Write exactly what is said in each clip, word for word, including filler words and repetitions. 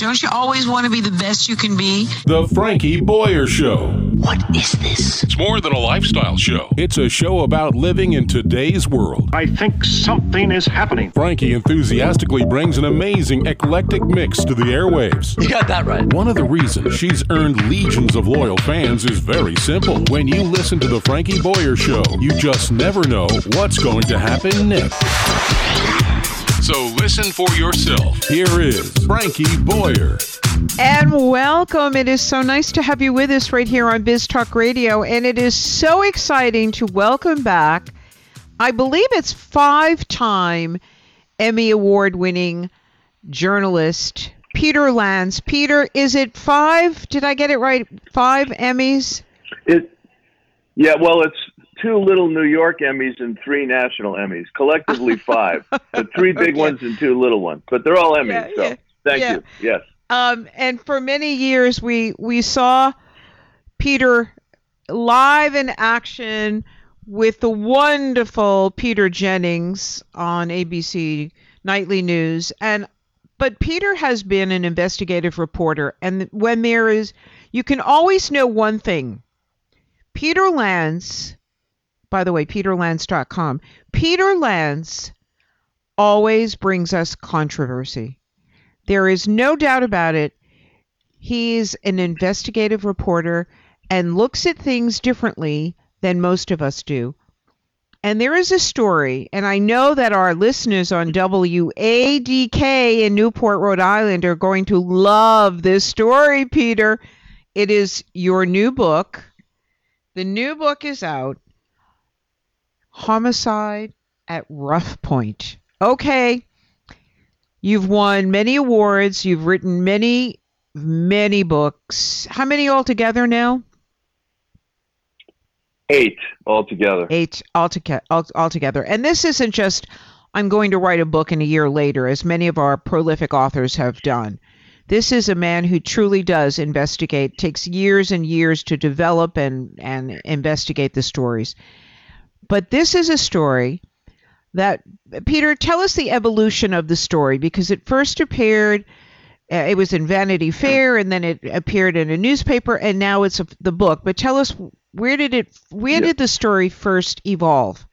Don't you always want to be the best you can be? The Frankie Boyer Show. What is this? It's more than a lifestyle show. It's a show about living in today's world. I think something is happening. Frankie enthusiastically brings an amazing eclectic mix to the airwaves. You got that right. One of the reasons she's earned legions of loyal fans is very simple. When you listen to the Frankie Boyer Show, you just never know what's going to happen next. So listen for yourself. Here is Frankie Boyer. And welcome. It is so nice to have you with us right here on Biz Talk Radio. And it is so exciting to welcome back, I believe it's five-time Emmy Award-winning journalist, Peter Lance. Peter, is it five? Did I get it right? Five Emmys? It, yeah, well, it's two little New York Emmys and three national Emmys, collectively five. So three big okay. ones and two little ones, but they're all Emmys. Yeah, so yeah, thank yeah. you. Yes. Um, and for many years, we we saw Peter live in action with the wonderful Peter Jennings on A B C Nightly News, and but Peter has been an investigative reporter, and when there is, you can always know one thing. Peter Lance. By the way, peter lance dot com. Peter Lance always brings us controversy. There is no doubt about it. He's an investigative reporter and looks at things differently than most of us do. And there is a story, and I know that our listeners on W A D K in Newport, Rhode Island are going to love this story, Peter. It is your new book. The new book is out. Homicide at Rough Point. Okay. You've won many awards. You've written many, many books. How many altogether now? Eight altogether. Eight altogether. altogether. And this isn't just, I'm going to write a book and a year later, as many of our prolific authors have done. This is a man who truly does investigate, takes years and years to develop and, and investigate the stories. But this is a story that, Peter, tell us the evolution of the story, because it first appeared, uh, it was in Vanity Fair, and then it appeared in a newspaper, and now it's a, the book. But tell us, where did it, where yeah. did the story first evolve?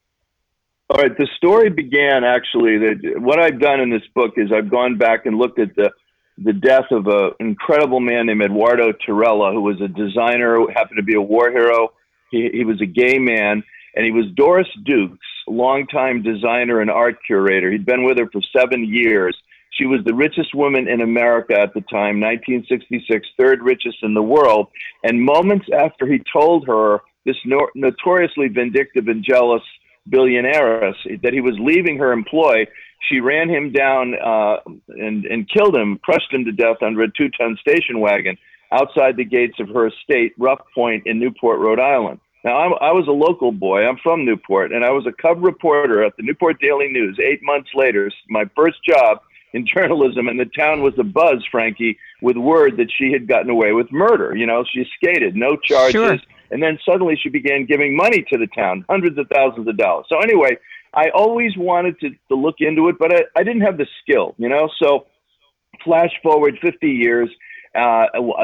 All right, the story began actually, that what I've done in this book is I've gone back and looked at the the death of an incredible man named Eduardo Torella, who was a designer, who happened to be a war hero. He, he was a gay man. And he was Doris Duke's longtime designer and art curator. He'd been with her for seven years. She was the richest woman in America at the time, nineteen sixty-six, third richest in the world. And moments after he told her, this no- notoriously vindictive and jealous billionaire, that he was leaving her employ, she ran him down uh, and, and killed him, crushed him to death under a two-ton station wagon outside the gates of her estate, Rough Point in Newport, Rhode Island. Now, I'm, I was a local boy. I'm from Newport, and I was a cub reporter at the Newport Daily News eight months later, my first job in journalism, and the town was abuzz, Frankie, with word that she had gotten away with murder. You know, she skated, no charges, sure. And then suddenly she began giving money to the town, hundreds of thousands of dollars. So anyway, I always wanted to, to look into it, but I, I didn't have the skill, you know. So flash forward fifty years, uh,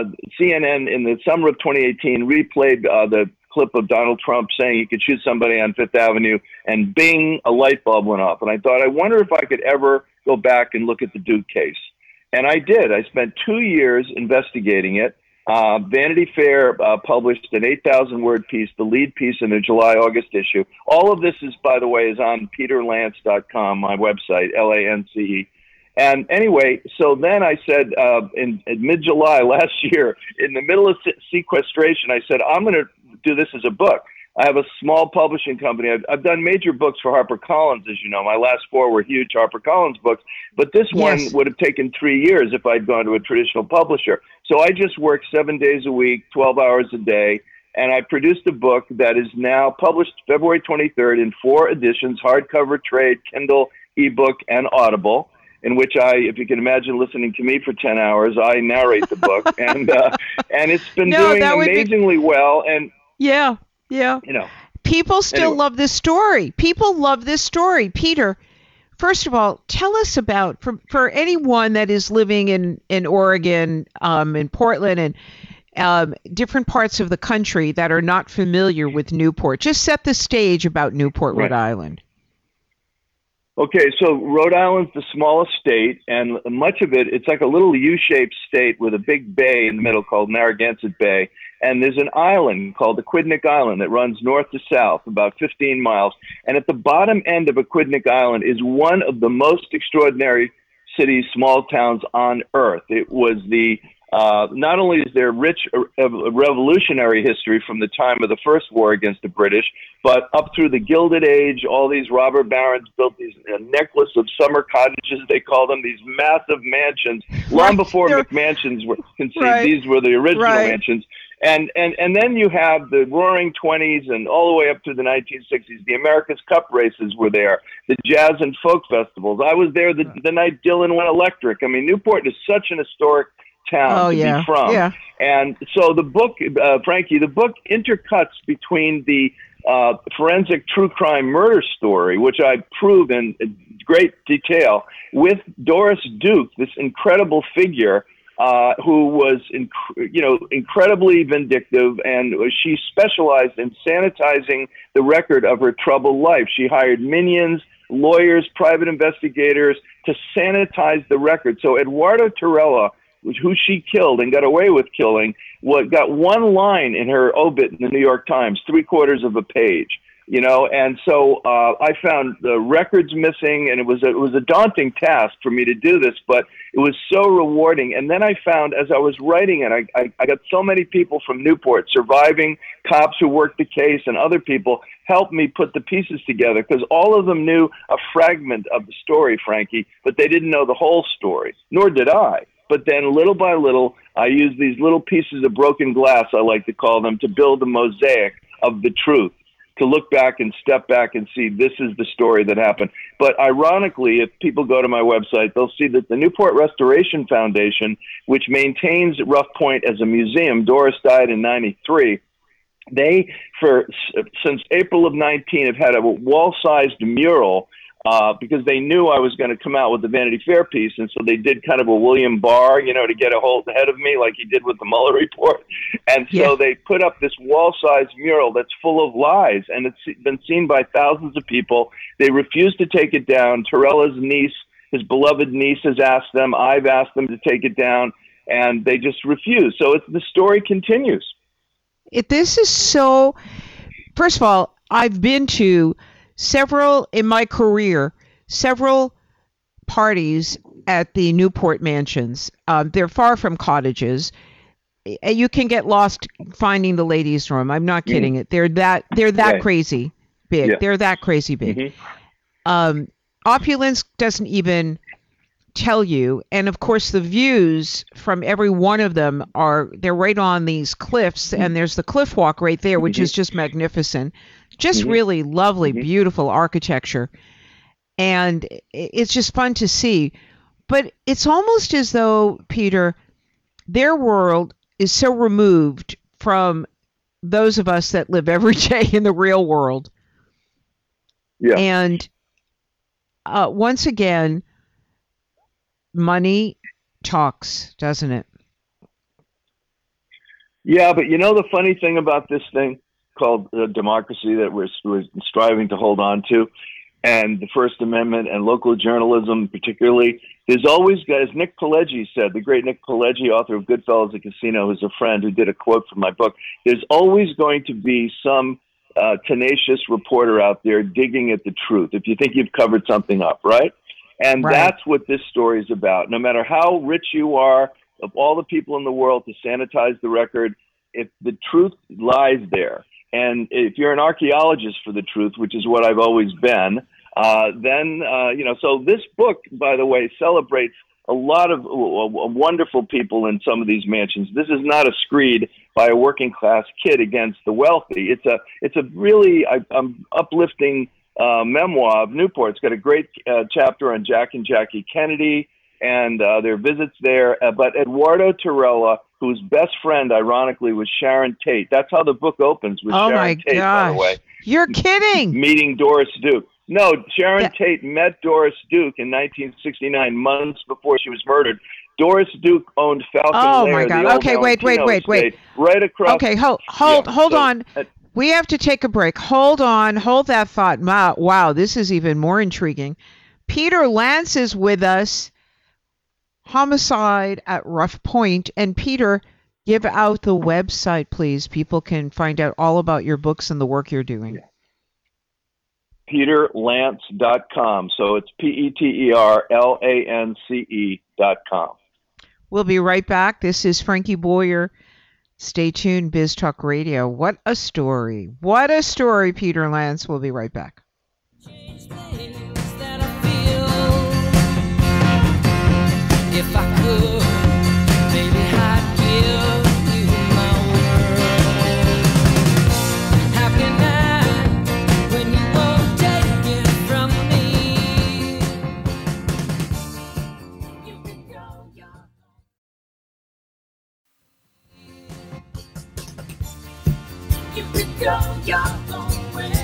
C N N in the summer of twenty eighteen replayed uh, the clip of Donald Trump saying he could shoot somebody on Fifth Avenue, and bing, a light bulb went off. And I thought, I wonder if I could ever go back and look at the Duke case. And I did. I spent two years investigating it. Uh, Vanity Fair uh, published an eight thousand word piece, the lead piece in the July-August issue. All of this is, by the way, is on peter lance dot com, my website, L A N C E. And anyway, so then I said uh, in, in mid-July last year, in the middle of se- sequestration, I said, I'm going to do this as a book. I have a small publishing company. I've, I've done major books for HarperCollins, as you know. My last four were huge HarperCollins books, but this one yes. would have taken three years if I'd gone to a traditional publisher. So I just worked seven days a week, twelve hours a day, and I produced a book that is now published February twenty-third in four editions, hardcover, trade, Kindle, ebook, and Audible, in which I, if you can imagine listening to me for ten hours, I narrate the book. and uh, and it's been no, doing amazingly be... well. And Yeah, yeah. You know, people still anyway. love this story. People love this story. Peter, first of all, tell us about, for, for anyone that is living in, in Oregon, um, in Portland, and um, different parts of the country that are not familiar with Newport. Just set the stage about Newport, Right. Rhode Island. Okay, so Rhode Island's the smallest state, and much of it, it's like a little U-shaped state with a big bay in the middle called Narragansett Bay. And there's an island called Aquidneck Island that runs north to south, about fifteen miles. And at the bottom end of Aquidneck Island is one of the most extraordinary cities, small towns on earth. It was the Uh, not only is there rich uh, revolutionary history from the time of the First War against the British, but up through the Gilded Age, all these robber barons built these uh, necklace of summer cottages, they call them, these massive mansions. Long Right. before They're- McMansions were conceived, Right. these were the original Right. mansions. And, and, and then you have the Roaring Twenties and all the way up to the nineteen sixties. The America's Cup races were there, the jazz and folk festivals. I was there the, the night Dylan went electric. I mean, Newport is such an historic town Oh, to yeah. be from. Yeah. And so the book, uh, Frankie, the book intercuts between the uh, forensic true crime murder story, which I prove in great detail, with Doris Duke, this incredible figure uh, who was, inc- you know, incredibly vindictive, and she specialized in sanitizing the record of her troubled life. She hired minions, lawyers, private investigators to sanitize the record. So Eduardo Torella, who she killed and got away with killing, what got one line in her obit in the New York Times, three quarters of a page, you know. And so uh, I found the records missing, and it was a, it was a daunting task for me to do this, but it was so rewarding. And then I found, as I was writing it, I, I, I got so many people from Newport, surviving cops who worked the case, and other people helped me put the pieces together, because all of them knew a fragment of the story, Frankie, but they didn't know the whole story, nor did I. But then little by little, I use these little pieces of broken glass, I like to call them, to build a mosaic of the truth, to look back and step back and see this is the story that happened. But ironically, if people go to my website, they'll see that the Newport Restoration Foundation, which maintains Rough Point as a museum, Doris died in ninety-three, they, for since April of nineteen, have had a wall-sized mural Uh, because they knew I was going to come out with the Vanity Fair piece, and so they did kind of a William Barr, you know, to get a hold ahead of me, like he did with the Mueller report. And so Yeah. they put up this wall-sized mural that's full of lies, and it's been seen by thousands of people. They refuse to take it down. Torella's niece, his beloved niece, has asked them. I've asked them to take it down, and they just refuse. So it's, the story continues. It, this is so, first of all, I've been to several, in my career, several parties at the Newport mansions. Um, they're far from cottages. And you can get lost finding the ladies' room. I'm not kidding. It. They're that they're that Right. crazy big. Yeah. They're that crazy big. Mhm. Um, opulence doesn't even tell you. And of course, the views from every one of them are, they're right on these cliffs, and there's the cliff walk right there, which Mm-hmm. is just magnificent. Just Mhm. really lovely, Mhm. beautiful architecture. And i- it's just fun to see. But it's almost as though, Peter, their world is so removed from those of us that live every day in the real world. Yeah. And uh, once again, money talks, doesn't it? Yeah, but you know the funny thing about this thing called uh, democracy that we're, we're striving to hold on to, and the First Amendment and local journalism particularly, there's always, as Nick Pileggi said, the great Nick Pileggi, author of Goodfellas at Casino, who's a friend who did a quote from my book, there's always going to be some uh, tenacious reporter out there digging at the truth if you think you've covered something up, right? And Right. that's what this story is about. No matter how rich you are, of all the people in the world to sanitize the record, if the truth lies there, and if you're an archaeologist for the truth, which is what I've always been, uh, then, uh, you know, so this book, by the way, celebrates a lot of uh, wonderful people in some of these mansions. This is not a screed by a working class kid against the wealthy. It's a, it's a really I, um, uplifting uh, memoir of Newport. It's got a great uh, chapter on Jack and Jackie Kennedy and uh, their visits there. Uh, but Eduardo Torella, whose best friend, ironically, was Sharon Tate. That's how the book opens, with Oh Sharon my Tate, gosh. by the way, You're kidding. meeting Doris Duke. No, Sharon Yeah. Tate met Doris Duke in nineteen sixty-nine, months before she was murdered. Doris Duke owned Falcon Oh, Lair, my God. the old Okay, wait, wait, Valentino wait, wait. estate, right across. Okay, hold, hold, Yeah, hold so, on. uh, We have to take a break. Hold on, hold that thought. Wow, wow, this is even more intriguing. Peter Lance is with us. Homicide at Rough Point. And Peter, give out the website, please. People can find out all about your books and the work you're doing. peter lance dot com. So it's P E T E R L A N C E dot com. We'll be right back. This is Frankie Boyer. Stay tuned, Biz Talk Radio. What a story. What a story, Peter Lance. We'll be right back. Change things that I feel. If I could, maybe I'd give you my world. How can I, when you won't take it from me? You can go your You can go your own way.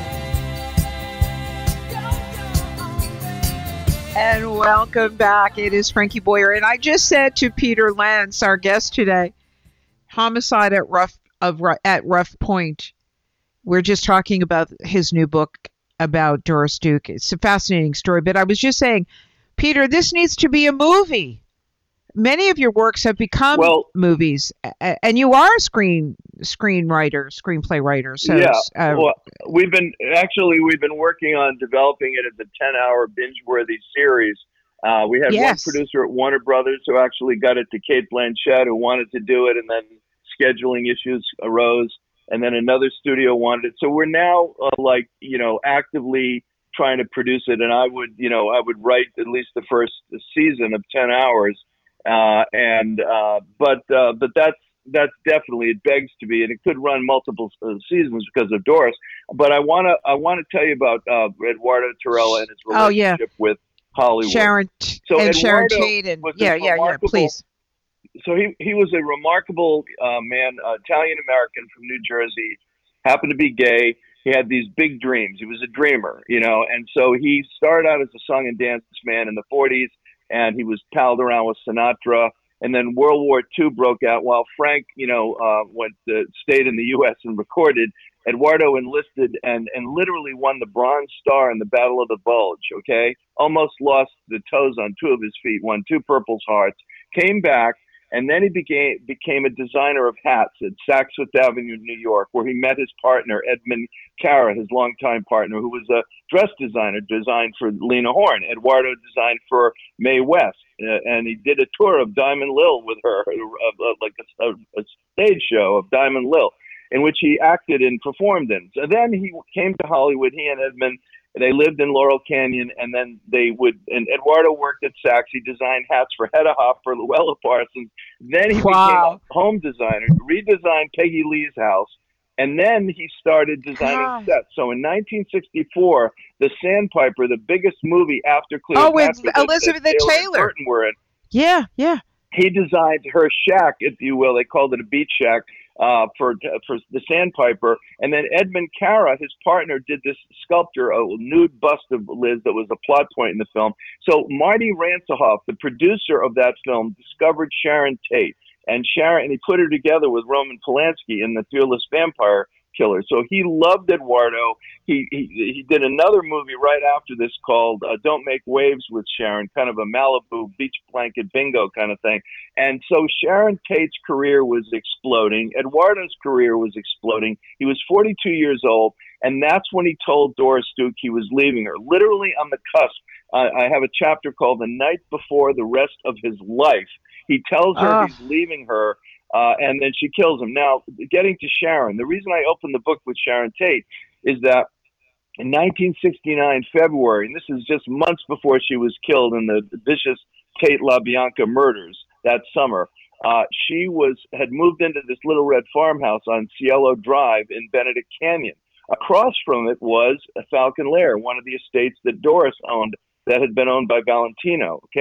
Go your own way. And welcome back. It is Frankie Boyer. And I just said to Peter Lance, our guest today, Homicide at Rough of Ru- at Rough Point. We're just talking about his new book about Doris Duke. It's a fascinating story. But I was just saying, Peter, this needs to be a movie. Many of your works have become Well- movies, a- and you are a screen screenwriter, screenplay writer. So yeah, it's, uh, well, we've been actually we've been working on developing it as a ten-hour binge-worthy series. Uh, we had Yes. one producer at Warner Brothers who actually got it to Kate Blanchett, who wanted to do it, and then scheduling issues arose, and then another studio wanted it. So we're now uh, like you know actively trying to produce it, and I would you know I would write at least the first season of ten hours, uh, and uh, but uh, but that's. That's definitely, it begs to be, and it could run multiple uh, seasons because of Doris. But I want to I want to tell you about uh, Eduardo Torella and his Oh, yeah. relationship with Hollywood. Sharon So and Sharon Eduardo Tate. And, was yeah, this yeah, yeah. remarkable- Please. So he, he was a remarkable uh, man, uh, Italian-American from New Jersey, happened to be gay. He had these big dreams. He was a dreamer, you know, and so he started out as a song and dance man in the forties, and he was palled around with Sinatra. And then World War Two broke out while Frank, you know, uh, went uh, stayed in the U S and recorded. Eduardo enlisted and, and literally won the Bronze Star in the Battle of the Bulge, okay? Almost lost the toes on two of his feet, won two Purple Hearts, came back, and then he became became a designer of hats at Saks Fifth Avenue, New York, where he met his partner, Edmund Cara, his longtime partner, who was a dress designer, designed for Lena Horne. Eduardo designed for Mae West, uh, and he did a tour of Diamond Lil with her, uh, uh, like a, a, a stage show of Diamond Lil, in which he acted and performed in. So then he came to Hollywood, he and Edmund. They lived in Laurel Canyon, and then they would, and Eduardo worked at Saks. He designed hats for Hedda Hopper, Luella Parsons. Then he Wow. became a home designer, redesigned Peggy Lee's house, and then he started designing God. sets. So in nineteen sixty-four, The Sandpiper, the biggest movie after Oh, with Cleopatra that- Elizabeth that Taylor and Taylor. Burton were in, Yeah, yeah. he designed her shack, if you will. They called it a beach shack uh, for for the Sandpiper. And then Edmund Cara, his partner, did this sculpture, a nude bust of Liz that was a plot point in the film. So Marty Ransohoff, the producer of that film, discovered Sharon Tate. And Sharon, and he put her together with Roman Polanski in The Fearless Vampire Killer. So he loved Eduardo. He, he he did another movie right after this called uh, Don't Make Waves with Sharon, kind of a Malibu beach blanket bingo kind of thing. And so Sharon Tate's career was exploding. Eduardo's career was exploding. He was forty-two years old, and that's when he told Doris Duke he was leaving her, literally on the cusp. Uh, I have a chapter called The Night Before the Rest of His Life. He tells her Ah. he's leaving her, uh, and then she kills him. Now, getting to Sharon, the reason I opened the book with Sharon Tate is that in nineteen sixty-nine, February, and this is just months before she was killed in the vicious Tate LaBianca murders that summer, uh, she was had moved into this little red farmhouse on Cielo Drive in Benedict Canyon. Across from it was a Falcon Lair, one of the estates that Doris owned that had been owned by Valentino, okay?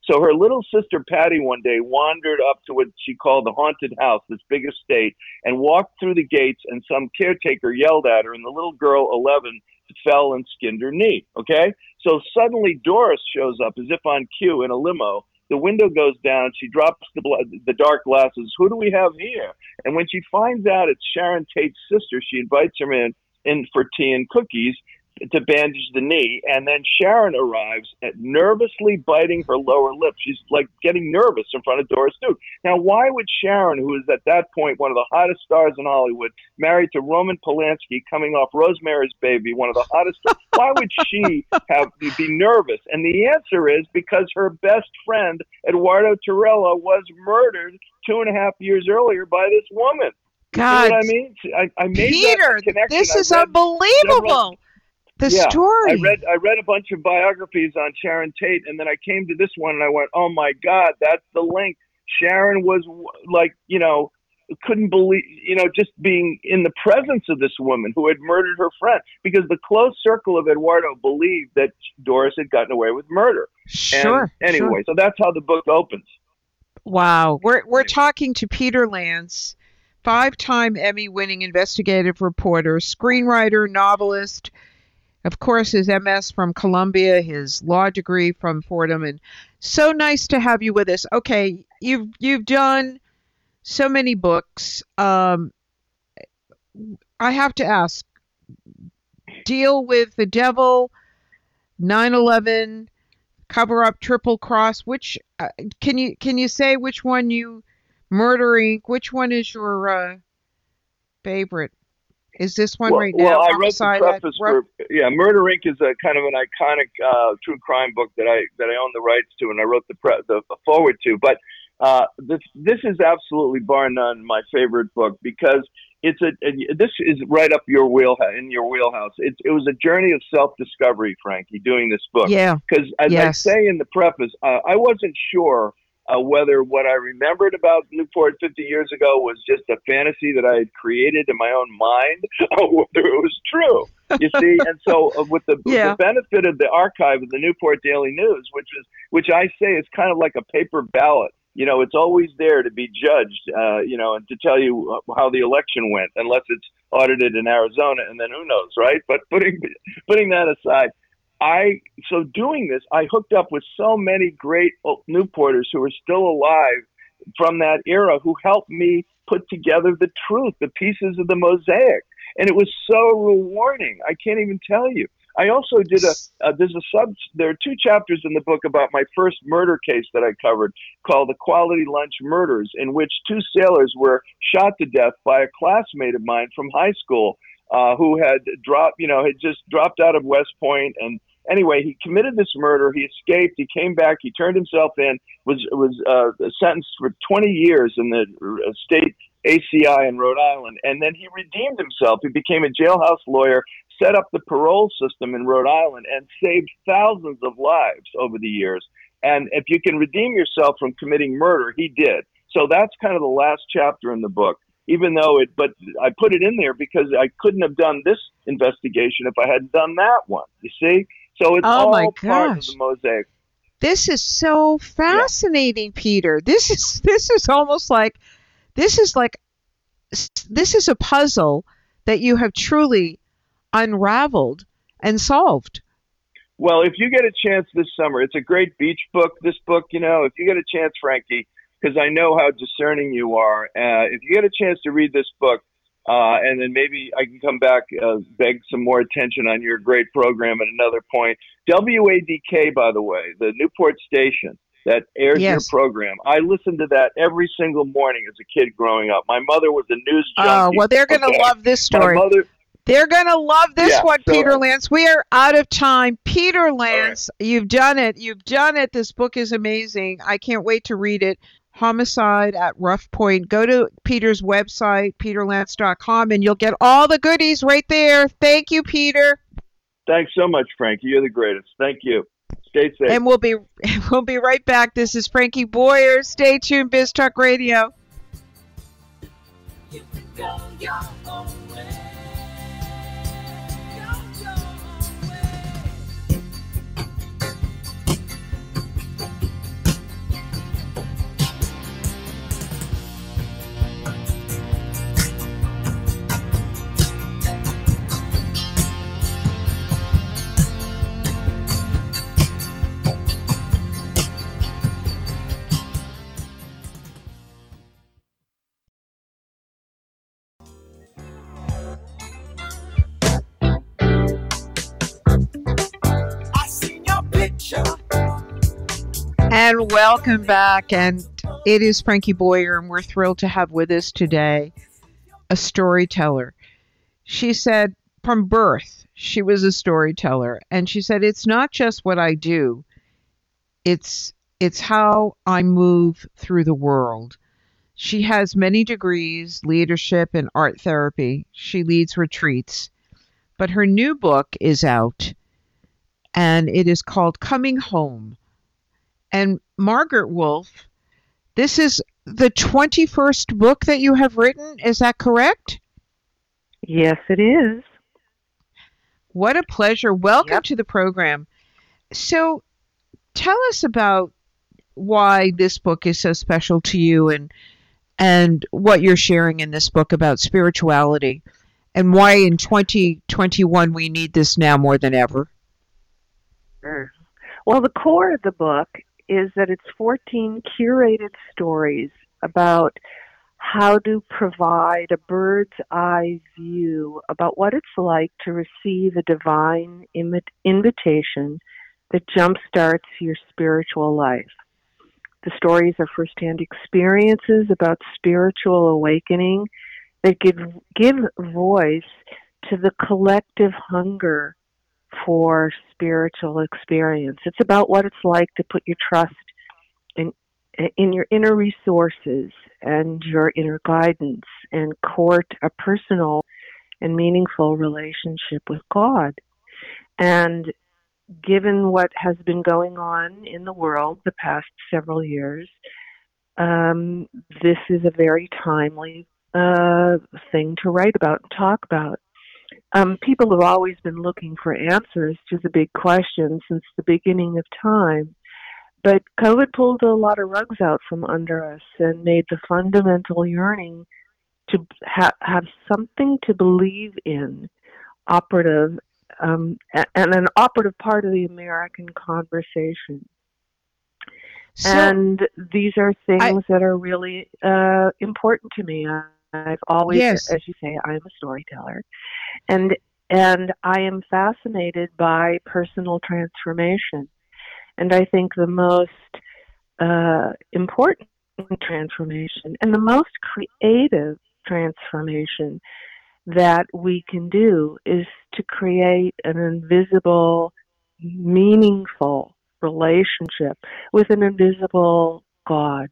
So her little sister Patty one day wandered up to what she called the haunted house, this big estate, and walked through the gates, and some caretaker yelled at her, and the little girl, eleven, fell and skinned her knee, okay? So suddenly Doris shows up as if on cue in a limo. The window goes down. She drops the, the dark glasses. Who do we have here? And when she finds out it's Sharon Tate's sister, she invites her in, in for tea and cookies to bandage the knee. And then Sharon arrives at nervously biting her lower lip. She's like getting nervous in front of Doris Duke. Now, why would Sharon, who is at that point one of the hottest stars in Hollywood, married to Roman Polanski, coming off Rosemary's Baby, one of the hottest stars, why would she have be nervous? And the answer is because her best friend, Eduardo Torella, was murdered two and a half years earlier by this woman. God, you know what I mean? I, I made Peter, that connection. this I is read unbelievable. several- The yeah, story. I read I read a bunch of biographies on Sharon Tate, and then I came to this one, and I went, "Oh my God, that's the link." Sharon was like, you know, couldn't believe, you know, just being in the presence of this woman who had murdered her friend, because the close circle of Eduardo believed that Doris had gotten away with murder. Sure. And anyway, sure. so that's how the book opens. Wow. We're we're talking to Peter Lance, five-time Emmy-winning investigative reporter, screenwriter, novelist. Of course, his M S from Columbia, his law degree from Fordham, and so nice to have you with us. Okay, you've you've done so many books. Um, I have to ask: Deal with the Devil, nine eleven, Cover Up, Triple Cross. Which uh, can you can you say which one you Murder Incorporated? Which one is your uh, favorite? Is this one well, right now? Well, I wrote the Homicide at preface Rough- for yeah, Murder Incorporated is a kind of an iconic uh, true crime book that I that I own the rights to, and I wrote the pre- the forward to. But uh, this this is absolutely bar none my favorite book, because it's a, a this is right up your wheel in your wheelhouse. It it was a journey of self discovery, Frankie, doing this book. Yeah. Because as Yes. I say in the preface, uh, I wasn't sure. Uh, whether what I remembered about Newport fifty years ago was just a fantasy that I had created in my own mind, or whether it was true. You see, and so uh, with the, Yeah. the benefit of the archive of the Newport Daily News, which is which I say is kind of like a paper ballot. You know, it's always there to be judged. Uh, you know, and to tell you how the election went, unless it's audited in Arizona, and then who knows, right? But putting putting that aside. I so doing this, I hooked up with so many great Newporters who are still alive from that era, who helped me put together the truth, the pieces of the mosaic, and it was so rewarding. I can't even tell you. I also did a uh, there's a sub. There are two chapters in the book about my first murder case that I covered, called the Quality Lunch Murders, in which two sailors were shot to death by a classmate of mine from high school. Uh, who had dropped, you know, had just dropped out of West Point, and anyway, he committed this murder. He escaped. He came back. He turned himself in. Was was uh, sentenced for twenty years in the state A C I in Rhode Island, and then he redeemed himself. He became a jailhouse lawyer, set up the parole system in Rhode Island, and saved thousands of lives over the years. And if you can redeem yourself from committing murder, he did. So that's kind of the last chapter in the book. Even though it, but I put it in there because I couldn't have done this investigation if I hadn't done that one. You see, so it's Oh, all my part of gosh. the mosaic. This is so fascinating, Peter. This is this is almost like this is like this is a puzzle that you have truly unraveled and solved. Well, if you get a chance this summer, it's a great beach book. This book, you know, if you get a chance, Frankie, because I know how discerning you are. Uh, if you get a chance to read this book, uh, and then maybe I can come back, uh, beg some more attention on your great program at another point. W A D K, by the way, the Newport station that airs Yes. your program. I listened to that every single morning as a kid growing up. My mother was a news junkie. Oh, well, they're going to Okay. love this My story. mother, They're going to love this Yeah, one, so- Peter Lance. We are out of time. Peter Lance, you've done it. You've done it. This book is amazing. I can't wait to read it. Homicide at Rough Point. Go to Peter's website, peter lance dot com, and you'll get all the goodies right there. Thank you, Peter. thanks so much, Frankie. You're the greatest. Thank you. Stay safe. And we'll be we'll be right back. This is Frankie Boyer. Stay tuned, Biz Talk Radio. You can go your own way. Go your own way. And welcome back. And it is Frankie Boyer, and we're thrilled to have with us today a storyteller. She said from birth, she was a storyteller. And she said, it's not just what I do, it's it's how I move through the world. She has many degrees, leadership and art therapy. She leads retreats. But her new book is out, and it is called Coming Home. And Margaret Wolf, this is the twenty-first book that you have written. Is that correct? Yes, it is. What a pleasure. Welcome Yep. to the program. So tell us about why this book is so special to you, and and what you're sharing in this book about spirituality, and why in twenty twenty-one we need this now more than ever. Sure. Well, the core of the book is that it's fourteen curated stories about how to provide a bird's eye view about what it's like to receive a divine Im- invitation that jumpstarts your spiritual life. The stories are firsthand experiences about spiritual awakening that give give voice to the collective hunger for spiritual experience. It's about what it's like to put your trust in in your inner resources and your inner guidance and court a personal and meaningful relationship with God. And given what has been going on in the world the past several years, um, this is a very timely uh, thing to write about and talk about. Um, people have always been looking for answers to the big questions since the beginning of time. But COVID pulled a lot of rugs out from under us and made the fundamental yearning to ha- have something to believe in operative, um, a- and an operative part of the American conversation. So, and these are things I- that are really uh, important to me. I, I've always, Yes. as you say, I'm a storyteller. And and I am fascinated by personal transformation. And I think the most uh, important transformation and the most creative transformation that we can do is to create an invisible, meaningful relationship with an invisible God.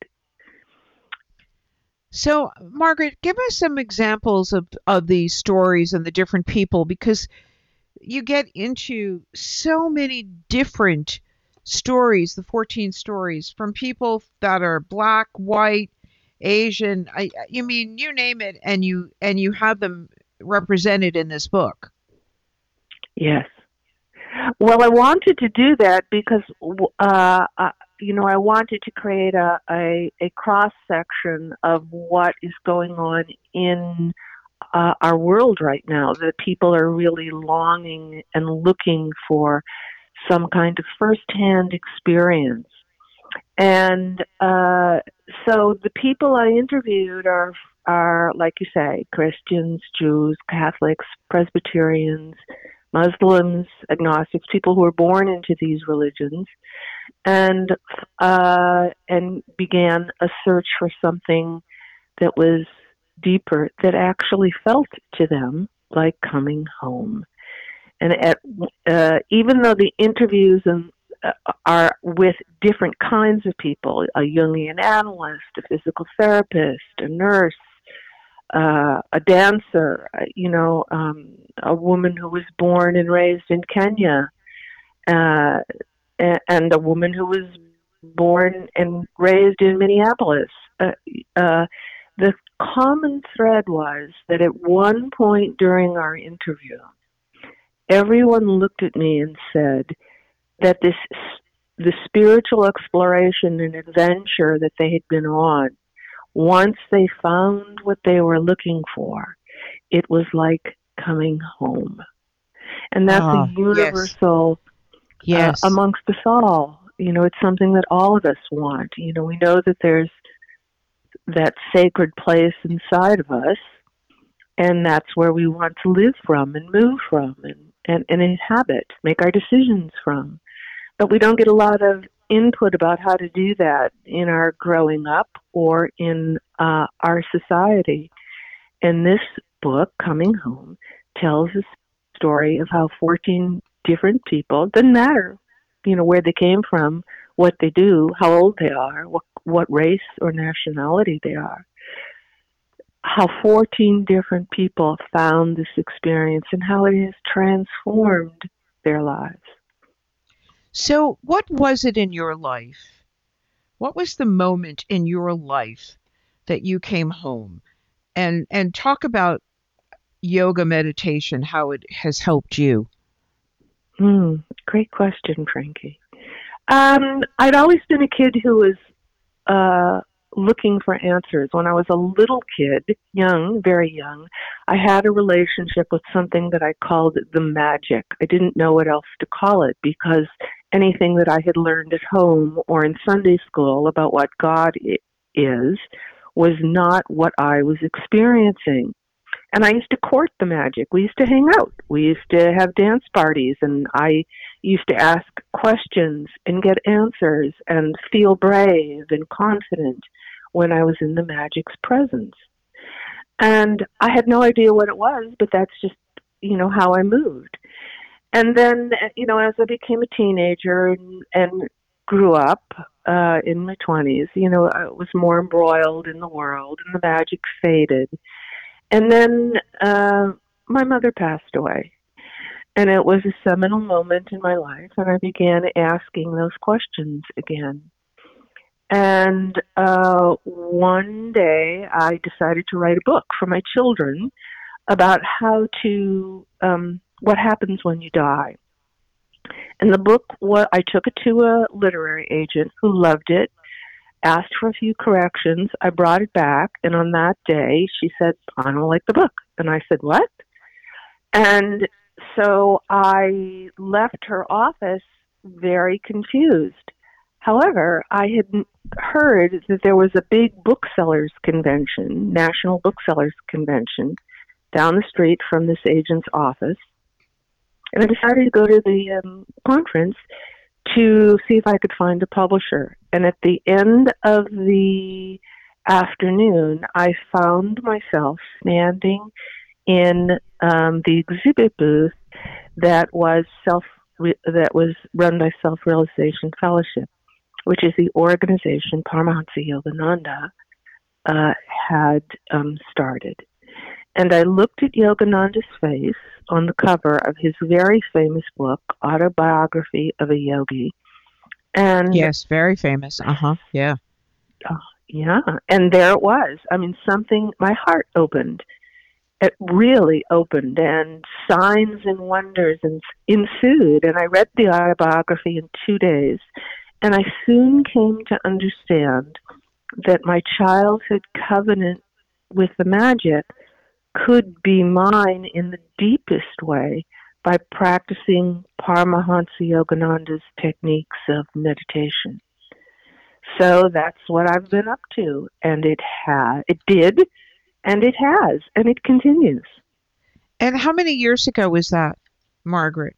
So, Margaret, give us some examples of, of these stories and the different people, because you get into so many different stories, the fourteen stories, from people that are black, white, Asian. I, you mean, you name it, and you and you have them represented in this book. Yes. Well, I wanted to do that because, uh, uh, you know, I wanted to create a, a, a cross-section of what is going on in uh, our world right now, that people are really longing and looking for some kind of first-hand experience. And uh, so the people I interviewed are, are, like you say, Christians, Jews, Catholics, Presbyterians, Muslims, agnostics, people who were born into these religions, and uh, and began a search for something that was deeper, that actually felt to them like coming home. And at, uh, even though the interviews and, uh, are with different kinds of people, a Jungian analyst, a physical therapist, a nurse, Uh, a dancer, uh, you know, um, a woman who was born and raised in Kenya, uh, and, and a woman who was born and raised in Minneapolis. Uh, uh, the common thread was that at one point during our interview, everyone looked at me and said that this, the spiritual exploration and adventure that they had been on, once they found what they were looking for, it was like coming home. And that's Ah, a universal Yes. uh, amongst us all. You know, it's something that all of us want. You know, we know that there's that sacred place inside of us, and that's where we want to live from and move from and, and, and inhabit, make our decisions from. But we don't get a lot of input about how to do that in our growing up or in uh, our society. And this book, Coming Home, tells a story of how fourteen different people, doesn't matter, you know, where they came from, what they do, how old they are, what, what race or nationality they are, how fourteen different people found this experience and how it has transformed their lives. So, what was it in your life? What was the moment in your life that you came home? And and talk about yoga meditation, how it has helped you. Hmm, great question, Frankie. Um, I'd always been a kid who was uh, looking for answers. When I was a little kid, young, very young, I had a relationship with something that I called the magic. I didn't know what else to call it because anything that I had learned at home or in Sunday school about what God i- is was not what I was experiencing. And I used to court the magic. We used to hang out. We used to have dance parties, and I used to ask questions and get answers and feel brave and confident when I was in the magic's presence. And I had no idea what it was, but that's just, you know, how I moved. And then, you know, as I became a teenager and, and grew up uh, in my twenties, you know, I was more embroiled in the world, and the magic faded. And then uh, my mother passed away, and it was a seminal moment in my life, and I began asking those questions again. And uh, one day I decided to write a book for my children about how to, um, what happens when you die. And the book, what I took it to a literary agent who loved it, asked for a few corrections. I brought it back, and on that day, she said, I don't like the book. And I said, what? And so I left her office very confused. However, I had heard that there was a big booksellers convention, National Booksellers Convention, down the street from this agent's office. And I decided to go to the um, conference to see if I could find a publisher. And at the end of the afternoon, I found myself standing in um, the exhibit booth that was self re- that was run by Self-Realization Fellowship, which is the organization Paramahansa Yogananda uh, had um, started. And I looked at Yogananda's face on the cover of his very famous book, Autobiography of a Yogi. And Yes, very famous. Uh-huh. Yeah. uh, yeah, and there it was. I mean, something, my heart opened. It really opened, and signs and wonders and ensued. And I read the autobiography in two days, and I soon came to understand that my childhood covenant with the magic could be mine in the deepest way by practicing Paramahansa Yogananda's techniques of meditation. So that's what I've been up to, and it has, it did, and it has, and it continues. And how many years ago was that, Margaret?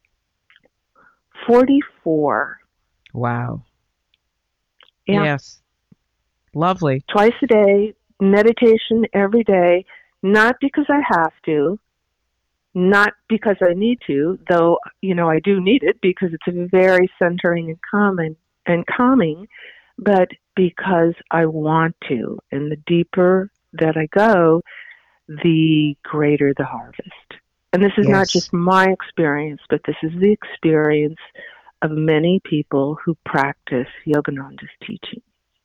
forty-four. Wow. Yeah. Yes. Lovely. Twice a day, meditation every day, not because I have to, not because I need to, though, you know, I do need it because it's very centering and calming, and calming, but because I want to. And the deeper that I go, the greater the harvest. And this is not Yes. just my experience, but this is the experience of many people who practice Yogananda's teaching.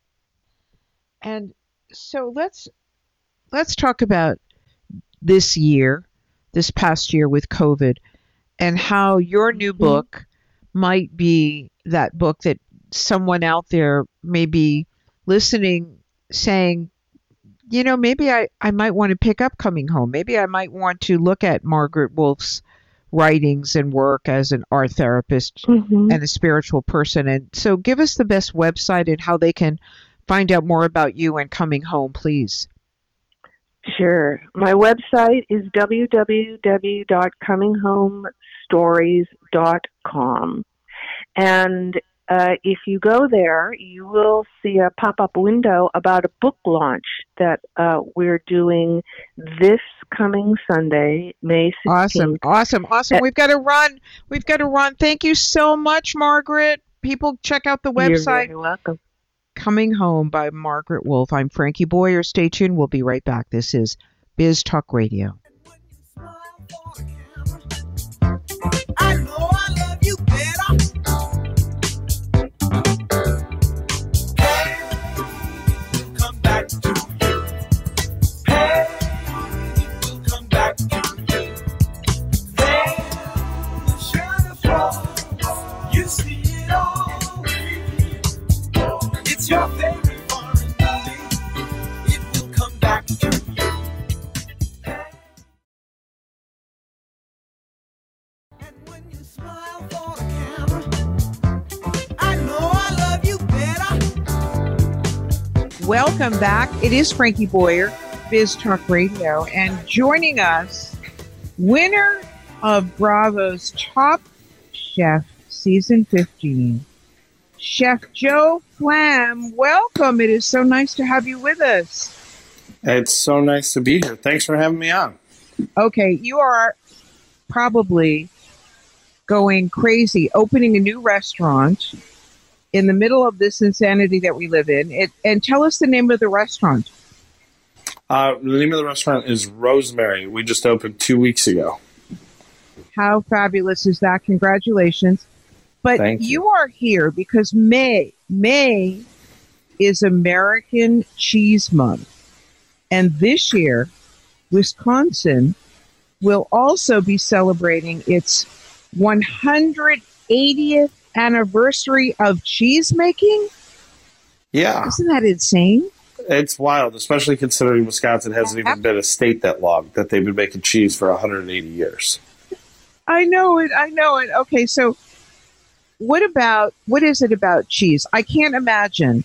And so let's let's talk about this year, this past year with COVID, and how your new Mm-hmm. book might be that book that someone out there may be listening, saying, you know, maybe I, I might want to pick up Coming Home. Maybe I might want to look at Margaret Wolf's writings and work as an art therapist Mm-hmm. and a spiritual person. And so give us the best website and how they can find out more about you and Coming Home, please. Sure. My website is w w w dot coming home stories dot com. And uh, if you go there, you will see a pop-up window about a book launch that uh, we're doing this coming Sunday, May sixteenth. Awesome, awesome, awesome. Uh, We've got to run. We've got to run. Thank you so much, Margaret. People, check out the website. You're very welcome. Coming Home by Margaret Wolf. I'm Frankie Boyer. Stay tuned. We'll be right back. This is Biz Talk Radio. I know I love you better. Hey, come back to you. Hey, we'll come back to you. Then the shadow falls. You see it all. It's your favorite foreign movie. It will come back to you. When you smile for the camera, I know I love you better. Welcome back. It is Frankie Boyer, Biz Talk Radio, and joining us, winner of Bravo's Top Chef Season fifteen, Chef Joe Flam. Welcome. It is so nice to have you with us. It's so nice to be here. Thanks for having me on. Okay, you are probably going crazy, opening a new restaurant in the middle of this insanity that we live in. It, and tell us the name of the restaurant. Uh, the name of the restaurant is Rosemary. We just opened two weeks ago. How fabulous is that? Congratulations. But Thank you. you. are here because May, May is American Cheese Month. And this year, Wisconsin will also be celebrating its one hundred eightieth anniversary of cheese making. Yeah. Isn't that insane? It's wild, especially considering Wisconsin hasn't even been a state that long, that they've been making cheese for one hundred eighty years. I know it. I know it. Okay, so what about, what is it about cheese? I can't imagine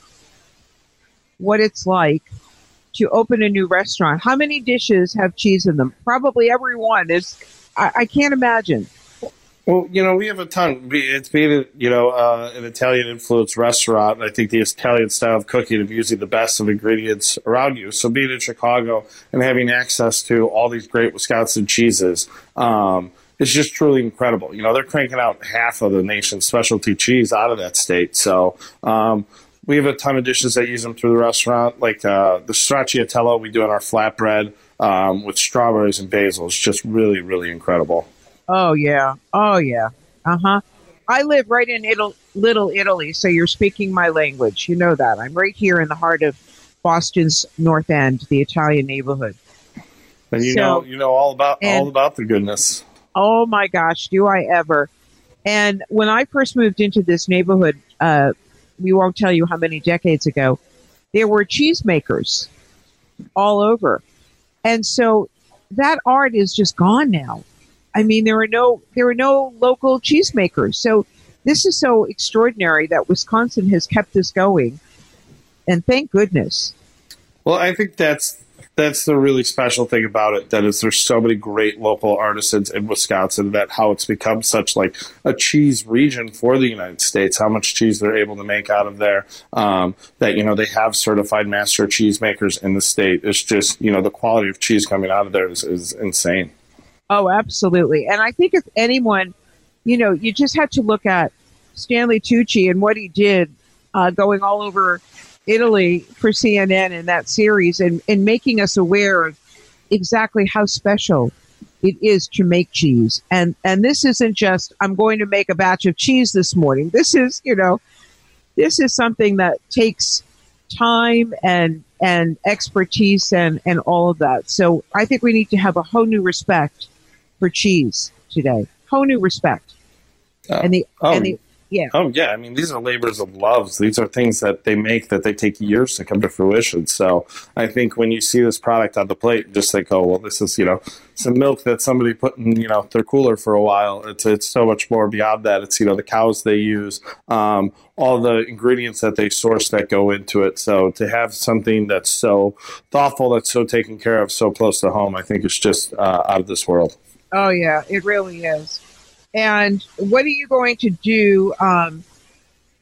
what it's like to open a new restaurant. How many dishes have cheese in them? Probably every one. Is, I, I can't imagine. Well, you know, we have a ton. It's being, you know, uh, an Italian-influenced restaurant. I think the Italian style of cooking of using the best of ingredients around you. So being in Chicago and having access to all these great Wisconsin cheeses um, is just truly incredible. You know, they're cranking out half of the nation's specialty cheese out of that state. So um, we have a ton of dishes that use them through the restaurant, like uh, the stracciatella we do in our flatbread um, with strawberries and basil. It's just really, really incredible. Oh, yeah. Oh, yeah. Uh-huh. I live right in Ital- Little Italy, so you're speaking my language. You know that. I'm right here in the heart of Boston's North End, the Italian neighborhood. And you So- know, you know all about and- all about the goodness. Oh, my gosh, do I ever. And when I first moved into this neighborhood, uh, we won't tell you how many decades ago, there were cheesemakers all over. And so that art is just gone now. I mean, there are no there are no local cheesemakers. So this is so extraordinary that Wisconsin has kept this going. And thank goodness. Well, I think that's that's the really special thing about it. That is, there's so many great local artisans in Wisconsin. That how it's become such like a cheese region for the United States. How much cheese they're able to make out of there. Um, that you know they have certified master cheesemakers in the state. It's just you know the quality of cheese coming out of there is, is insane. Oh, absolutely. And I think if anyone, you know, you just had to look at Stanley Tucci and what he did uh, going all over Italy for C N N in that series and, and making us aware of exactly how special it is to make cheese. And and this isn't just, I'm going to make a batch of cheese this morning. This is, you know, this is something that takes time and and expertise and, and all of that. So I think we need to have a whole new respect for cheese today. Whole new respect. Uh, and the oh, and the yeah. oh yeah, I mean these are labors of love. These are things that they make that they take years to come to fruition. So I think when you see this product on the plate, just think, oh well, this is you know some milk that somebody put in you know their cooler for a while. It's it's so much more beyond that. It's you know the cows they use, um, all the ingredients that they source that go into it. So to have something that's so thoughtful, that's so taken care of, so close to home, I think it's just uh, out of this world. Oh yeah, it really is. And what are you going to do? Um,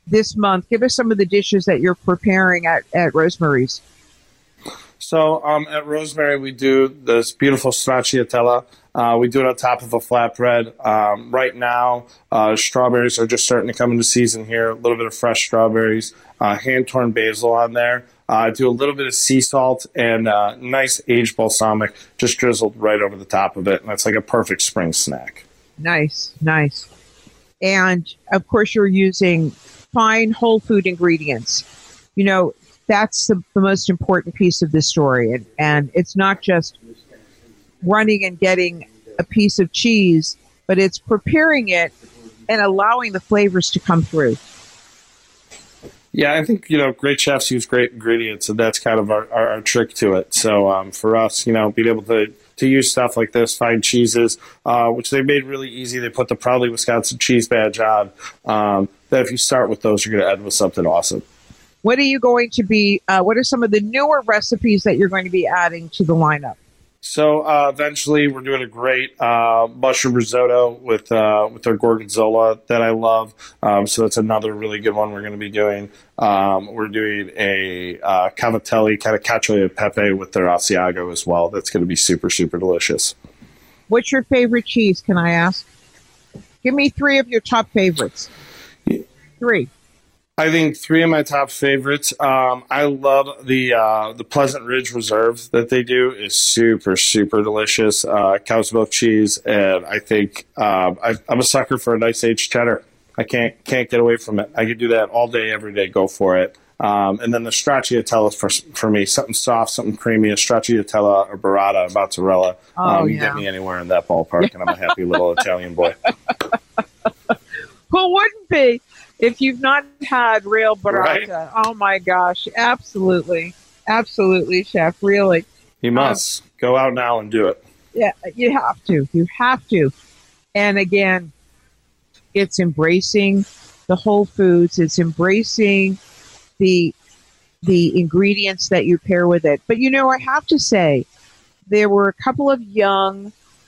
this month. Give us some of the dishes that you're preparing at, at Rosemary's. So um, at Rosemary, we do this beautiful stracciatella. Uh, we do it on top of a flatbread. Um, right now, uh, strawberries are just starting to come into season here. A little bit of fresh strawberries, uh, hand-torn basil on there. I uh, do a little bit of sea salt and uh, nice aged balsamic just drizzled right over the top of it. And that's like a perfect spring snack. Nice, nice. And, of course, you're using fine whole food ingredients. You know, that's the, the most important piece of this story. And, and it's not just running and getting a piece of cheese, but it's preparing it and allowing the flavors to come through. Yeah, I think, you know, great chefs use great ingredients, and that's kind of our, our, our trick to it. So um, for us, you know, being able to, to use stuff like this, fine cheeses, uh, which they made really easy. They put the Proudly Wisconsin cheese badge on. Um, that if you start with those, you're going to end with something awesome. What are you going to be, uh, what are some of the newer recipes that you're going to be adding to the lineup? So uh, eventually, we're doing a great uh, mushroom risotto with uh, with our gorgonzola that I love. Um, so that's another really good one we're going to be doing. Um, we're doing a uh, cavatelli, kind of cacio e pepe with their Asiago as well. That's going to be super, super delicious. What's your favorite cheese, can I ask? Give me three of your top favorites. Three. I think three of my top favorites. Um, I love the uh, the Pleasant Ridge Reserve that they do is super, super delicious. Uh, cow's milk cheese, and I think um, I, I'm a sucker for a nice aged cheddar. I can't can't get away from it. I could do that all day, every day. Go for it. Um, and then the stracciatella for for me, something soft, something creamy, a stracciatella or burrata, or mozzarella. Oh, um, you yeah. get me anywhere in that ballpark, and I'm a happy little Italian boy. Who wouldn't be? If you've not had real burrata, Right. Oh my gosh, absolutely, absolutely, chef, really. You must um, go out now and do it. Yeah, you have to. You have to. And again, it's embracing the whole foods. It's embracing the the ingredients that you pair with it. But you know, I have to say, there were a couple of young,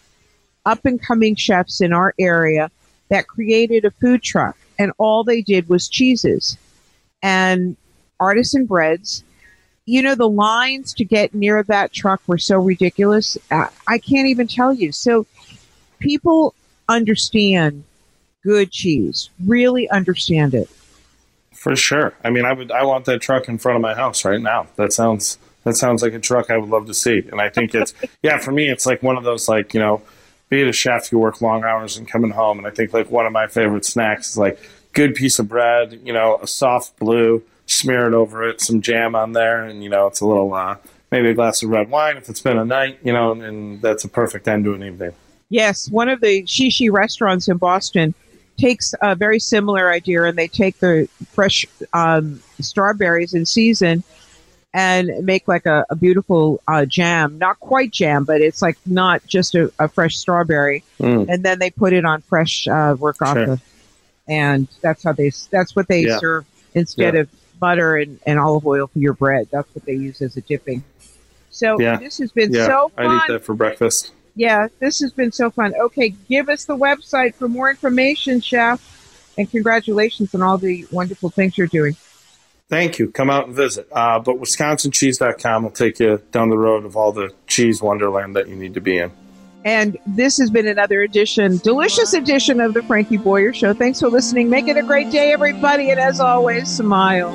up and coming chefs in our area that created a food truck. And all they did was cheeses and artisan breads. You know, the lines to get near that truck were so ridiculous. I, I can't even tell you. So people understand good cheese, really understand it. For sure. I mean, I would. I want that truck in front of my house right now. That sounds. That sounds like a truck I would love to see. And I think it's. Yeah, for me, it's like one of those, like, you know, being a chef, you work long hours and coming home. And I think like one of my favorite snacks is like good piece of bread, you know, a soft blue, smear it over it, some jam on there. And, you know, it's a little, uh, maybe a glass of red wine if it's been a night, you know, and that's a perfect end to an evening. Yes. One of the Shishi restaurants in Boston takes a very similar idea, and they take the fresh um, strawberries in season and make like a, a beautiful uh, jam, not quite jam, but it's like not just a, a fresh strawberry. Mm. And then they put it on fresh uh, ricotta, sure. And that's how they, that's what they yeah. serve instead yeah. of butter and, and olive oil for your bread. That's what they use as a dipping. So yeah. this has been yeah. so fun. I eat that for breakfast. Yeah, this has been so fun. Okay, give us the website for more information, Chef. And congratulations on all the wonderful things you're doing. Thank you. Come out and visit. Uh, but Wisconsin Cheese dot com will take you down the road of all the cheese wonderland that you need to be in. And this has been another edition, delicious edition of the Frankie Boyer Show. Thanks for listening. Make it a great day, everybody. And as always, smile.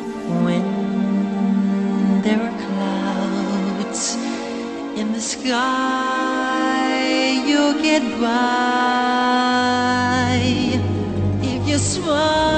When there are clouds in the sky, you'll get by if you smile.